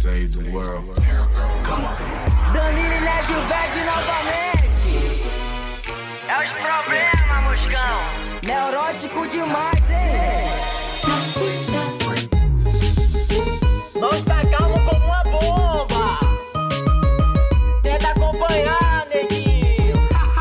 save the world. Danilo e Ned Verde novamente. É os problemas, moscão. Neurótico demais, hein? Não está calmo como uma bomba. Tenta acompanhar, neguinho.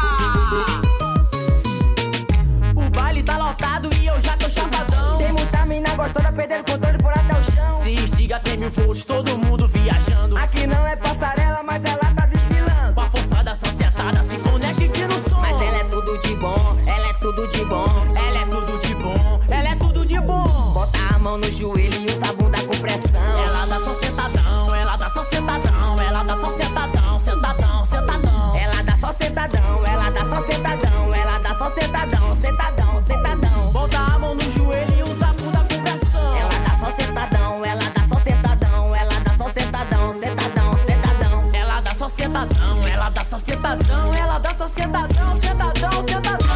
O baile tá lotado e eu já tô chapadão. Tem muita mina gostosa, perdendo o controle, fora até o chão. Se instiga, tem mil voos, todo mundo viajando. Aqui não é passarela, mas ela tá desfilando. Com a forçada societada, se conecte no som. Mas ela é tudo de bom, ela é tudo de bom. Ela é tudo de bom, ela é tudo de bom. Bota a mão no joelho e usa a bunda com pressão. Ela dá só sentadão, ela dá só sentadão. Ela dá só sentadão, sentadão, sentadão. Ela dá só sentadão, ela dá só sentadão. Ela dá só sentadão, sentadão, sentadão. Bota a mão no joelho e usa a bunda com pressão. Ela dá só sentadão, ela dá só sentadão. Ela dá só sentadão, sentadão, sentadão. Ela dá só sentadão, ela dá só sentadão. Ela dá só sentadão, sentadão, sentadão.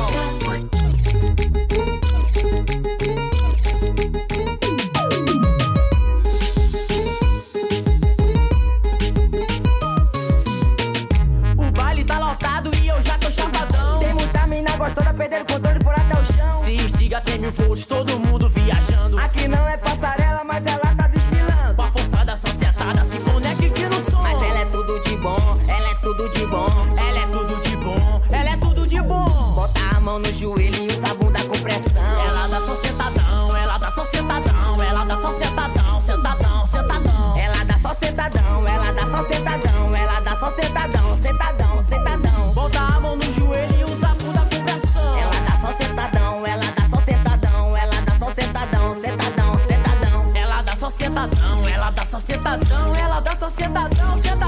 O baile tá lotado e eu já tô chapadão. Tem muita mina gostosa, perdendo o controle, fora até o chão. Se instiga, tem mil voos, todo mundo viajando. Aqui não é passarela, mas ela tá desfilando. Com a forçada societada, se conecte no som. Mas ela é tudo de bom, ela é tudo de bom. Ela é tudo de bom, ela é tudo de bom. Bota a mão no joelho e usa a bunda com pressão. Ela dá só sentadão, ela dá só sentadão. Ela dá só sentadão, sentadão, sentadão. Ela dá só sentadão, ela dá só sentadão. Ela dá só sentadão, sentadão, sentadão. Bota a mão no joelho e usa a bunda com pressão. Ela dá só sentadão, ela dá só sentadão. Ela dá só sentadão, sentadão, sentadão. Ela dá só sentadão, ela dá só sentadão. Ela dá só sentadão, sentadão.